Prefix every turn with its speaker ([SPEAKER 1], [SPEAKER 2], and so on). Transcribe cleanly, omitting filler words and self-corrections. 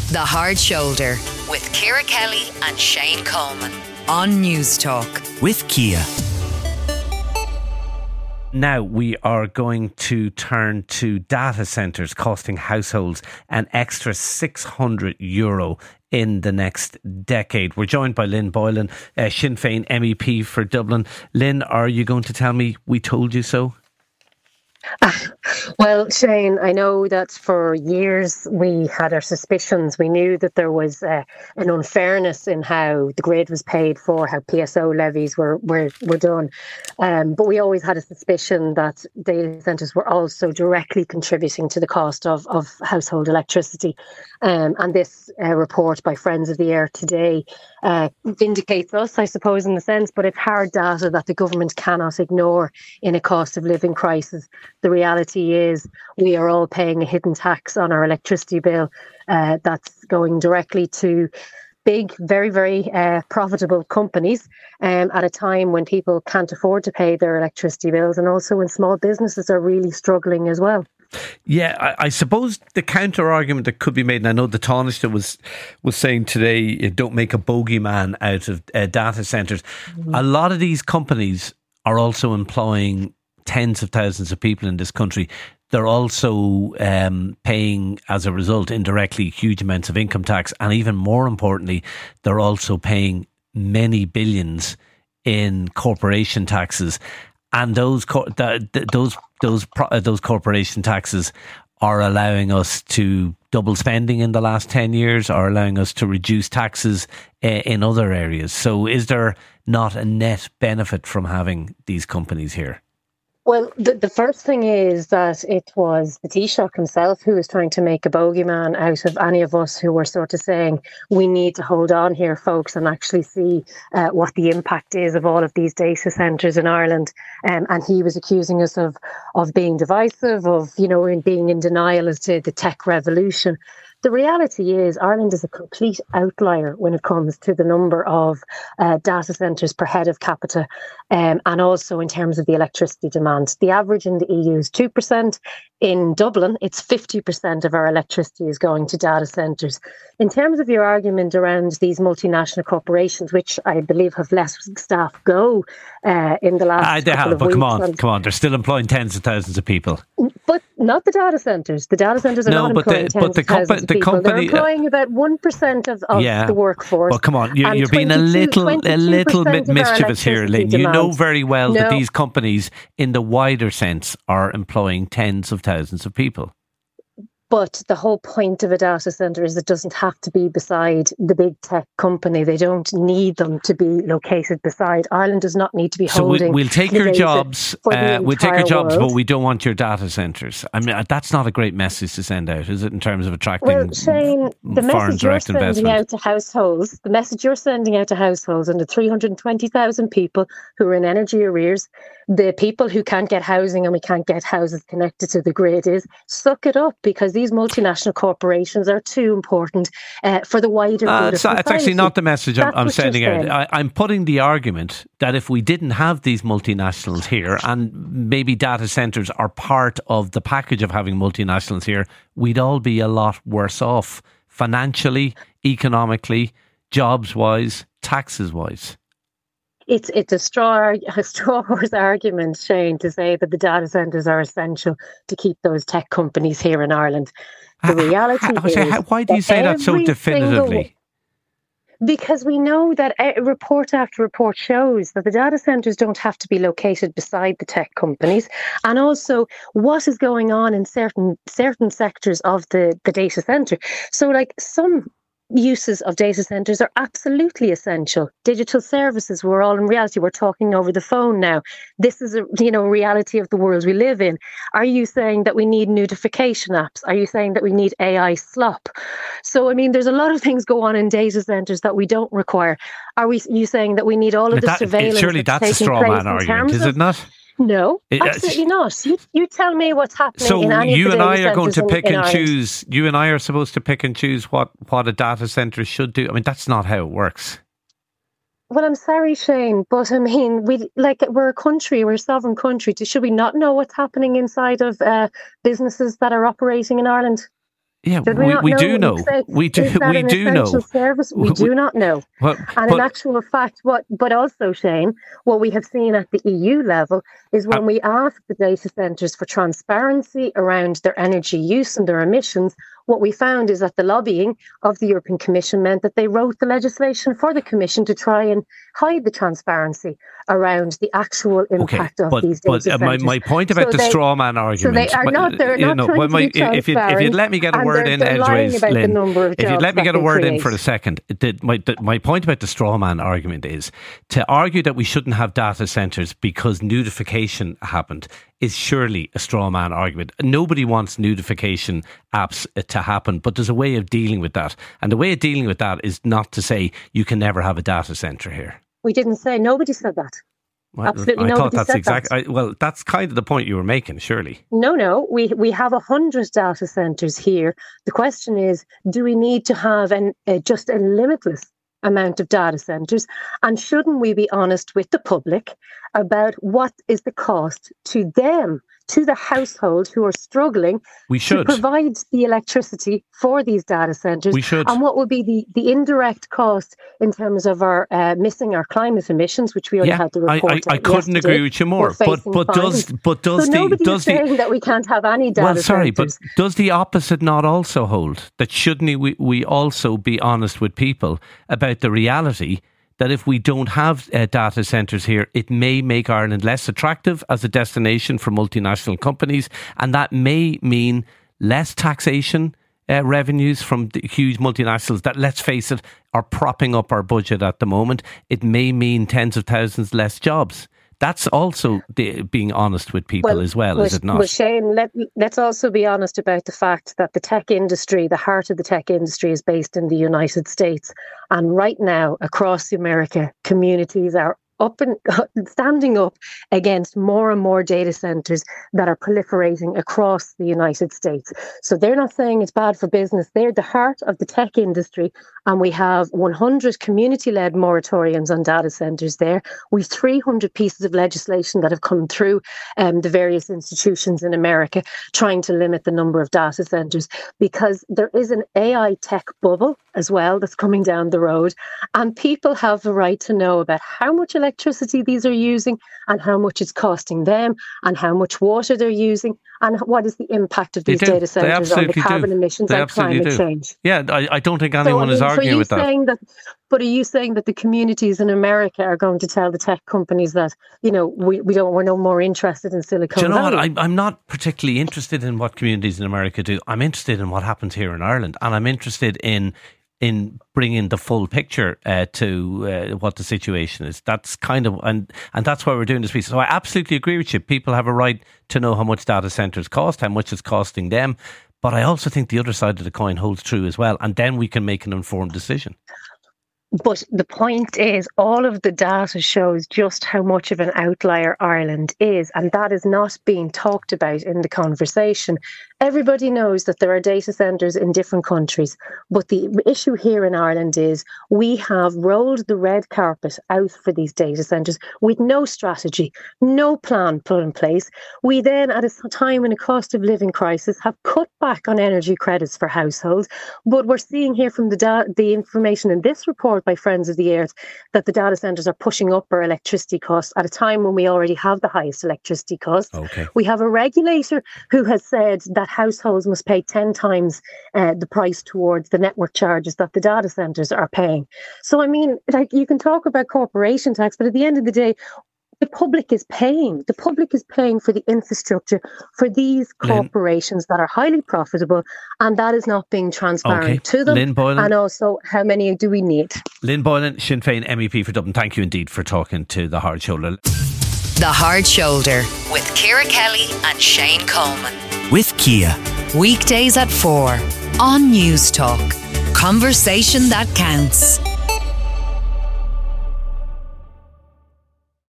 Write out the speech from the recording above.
[SPEAKER 1] The Hard Shoulder with Ciara Kelly and Shane Coleman on News Talk.
[SPEAKER 2] With Kia.
[SPEAKER 3] Now we are going to turn to data centres costing households an extra €600 in the next decade. We're joined by Lynn Boylan, Sinn Féin MEP for Dublin. Lynn, are you going to tell me we told you so?
[SPEAKER 4] Well, Shane, I know that for years we had our suspicions. We knew that there was an unfairness in how the grid was paid for, how PSO levies were done. But we always had a suspicion that data centres were also directly contributing to the cost of household electricity. And this report by Friends of the Earth today vindicates us, I suppose, in the sense, but it's hard data that the government cannot ignore in a cost of living crisis. The reality is we are all paying a hidden tax on our electricity bill that's going directly to big, very, very profitable companies at a time when people can't afford to pay their electricity bills, and also when small businesses are really struggling as well.
[SPEAKER 3] Yeah, I suppose the counter argument that could be made, and I know the Taoiseach was saying today, don't make a bogeyman out of data centres. A lot of these companies are also employing tens of thousands of people in this country. They're also paying, as a result, indirectly huge amounts of income tax, and even more importantly, they're also paying many billions in corporation taxes. And those corporation taxes are allowing us to double spending in the last 10 years, are allowing us to reduce taxes in other areas. So is there not a net benefit from having these companies here?
[SPEAKER 4] Well, the first thing is that it was the Taoiseach himself who was trying to make a bogeyman out of any of us who were sort of saying we need to hold on here, folks, and actually see what the impact is of all of these data centres in Ireland. And he was accusing us of being divisive, of, being in denial as to the tech revolution. The reality is Ireland is a complete outlier when it comes to the number of data centres per head of capita, and also in terms of the electricity demand. The average in the EU is 2%. In Dublin, it's 50% of our electricity is going to data centres. In terms of your argument around these multinational corporations, which I believe have let staff go in the last couple of weeks.
[SPEAKER 3] Come on, they're still employing tens of thousands of people.
[SPEAKER 4] But not the data centres. The data centres are not employing tens of thousands of people. They're employing about 1% of the workforce.
[SPEAKER 3] Well, come on, you're being a little bit mischievous here, Lynn. You know very well that these companies, in the wider sense, are employing tens of thousands of people.
[SPEAKER 4] But the whole point of a data centre is it doesn't have to be beside the big tech company. They don't need them to be located beside. Ireland does not need to be holding.
[SPEAKER 3] So we'll take your jobs. We'll take your jobs, but we don't want your data centres. I mean, that's not a great message to send out, is it? In terms of attracting
[SPEAKER 4] Shane, the
[SPEAKER 3] foreign direct investment.
[SPEAKER 4] The message you're sending out to households, and the 320,000 people who are in energy arrears, the people who can't get housing and we can't get houses connected to the grid, is suck it up, because these multinational corporations are too important for the wider good of society.
[SPEAKER 3] It's actually not the message I'm sending out. I'm putting the argument that if we didn't have these multinationals here, and maybe data centres are part of the package of having multinationals here, we'd all be a lot worse off financially, economically, jobs-wise, taxes-wise.
[SPEAKER 4] It's a straw horse argument, Shane, to say that the data centres are essential to keep those tech companies here in Ireland. The reality is...
[SPEAKER 3] Why do you say that so definitively?
[SPEAKER 4] Because we know that report after report shows that the data centres don't have to be located beside the tech companies. And also what is going on in certain sectors of the data centre. So like some uses of data centres are absolutely essential. Digital services, we're talking over the phone now. This is a reality of the world we live in. Are you saying that we need notification apps? Are you saying that we need AI slop? So I mean, there's a lot of things go on in data centres that we don't require. You saying that we need all of the surveillance?
[SPEAKER 3] Surely that's a straw man argument, is it not?
[SPEAKER 4] No, absolutely not. You tell me what's happening.
[SPEAKER 3] So
[SPEAKER 4] in any
[SPEAKER 3] you
[SPEAKER 4] of the
[SPEAKER 3] and I
[SPEAKER 4] data
[SPEAKER 3] are going to pick and
[SPEAKER 4] Ireland.
[SPEAKER 3] choose. You and I are supposed to pick and choose what a data centre should do. I mean, that's not how it works.
[SPEAKER 4] Well, I'm sorry, Shane, but I mean, we're a country, we're a sovereign country. Should we not know what's happening inside of businesses that are operating in Ireland?
[SPEAKER 3] Yeah,
[SPEAKER 4] we
[SPEAKER 3] do know. We do. We do know.
[SPEAKER 4] Service? We do not know. In actual fact, but also, Shane, what we have seen at the EU level is when we ask the data centres for transparency around their energy use and their emissions, what we found is that the lobbying of the European Commission meant that they wrote the legislation for the Commission to try and hide the transparency around the actual impact of these data centres.
[SPEAKER 3] My point about the straw man argument.
[SPEAKER 4] So they are not. They're not trying to be transparent.
[SPEAKER 3] If you'd let me get a word in edgeways, Lynn, if you'd let me get a word in for a second, my point about the straw man argument is to argue that we shouldn't have data centres because nudification happened is surely a straw man argument. Nobody wants nudification apps to happen, but there's a way of dealing with that. And the way of dealing with that is not to say you can never have a data centre here.
[SPEAKER 4] We didn't say, nobody said that.
[SPEAKER 3] Well,
[SPEAKER 4] absolutely nobody said that.
[SPEAKER 3] Well, that's kind of the point you were making, surely.
[SPEAKER 4] No. We have 100 data centres here. The question is, do we need to have just a limitless amount of data centres? And shouldn't we be honest with the public about what is the cost to them, to the households who are struggling to provide the electricity for these data centres?
[SPEAKER 3] We should.
[SPEAKER 4] And what would be the indirect cost in terms of our missing our climate emissions, which we only had to report.
[SPEAKER 3] I couldn't agree with you more. But does
[SPEAKER 4] saying that we can't have any data centres.
[SPEAKER 3] But does the opposite not also hold? That shouldn't we also be honest with people about the reality that if we don't have data centres here, it may make Ireland less attractive as a destination for multinational companies, and that may mean less taxation revenues from the huge multinationals that, let's face it, are propping up our budget at the moment. It may mean tens of thousands less jobs. That's also being honest with people as well, is it not?
[SPEAKER 4] Well, Shane, let's also be honest about the fact that the tech industry, the heart of the tech industry, is based in the United States. And right now, across America, communities are standing up against more and more data centres that are proliferating across the United States. So they're not saying it's bad for business. They're the heart of the tech industry, and we have 100 community-led moratoriums on data centres there. We've 300 pieces of legislation that have come through the various institutions in America trying to limit the number of data centres, because there is an AI tech bubble as well that's coming down the road, and people have the right to know about how much electricity these are using and how much it's costing them and how much water they're using and what is the impact of these data centres on the carbon emissions and climate change.
[SPEAKER 3] Yeah, I don't think anyone is arguing with that.
[SPEAKER 4] But are you saying that the communities in America are going to tell the tech companies that, we're no more interested in Silicon Valley?
[SPEAKER 3] Do you know what? I'm not particularly interested in what communities in America do. I'm interested in what happens here in Ireland, and I'm interested in bringing the full picture to what the situation is. That's kind of, and that's why we're doing this piece. So I absolutely agree with you. People have a right to know how much data centres cost, how much it's costing them. But I also think the other side of the coin holds true as well. And then we can make an informed decision.
[SPEAKER 4] But the point is, all of the data shows just how much of an outlier Ireland is, and that is not being talked about in the conversation. Everybody knows that there are data centres in different countries, but the issue here in Ireland is we have rolled the red carpet out for these data centres with no strategy, no plan put in place. We then, at a time in a cost of living crisis, have cut back on energy credits for households, but we're seeing here from the information in this report by Friends of the Earth that the data centres are pushing up our electricity costs at a time when we already have the highest electricity costs.
[SPEAKER 3] Okay.
[SPEAKER 4] We have a regulator who has said that households must pay 10 times the price towards the network charges that the data centres are paying. So, I mean, you can talk about corporation tax, but at the end of the day, the public is paying. The public is paying for the infrastructure for these corporations that are highly profitable, and that is not being transparent to them.
[SPEAKER 3] Lynn Boylan.
[SPEAKER 4] And also, how many do we need?
[SPEAKER 3] Lynn Boylan, Sinn Féin MEP for Dublin. Thank you indeed for talking to The Hard Shoulder.
[SPEAKER 1] The Hard Shoulder with Ciara Kelly and Shane Coleman.
[SPEAKER 2] With Kia.
[SPEAKER 1] Weekdays at 4 on News Talk. Conversation that counts.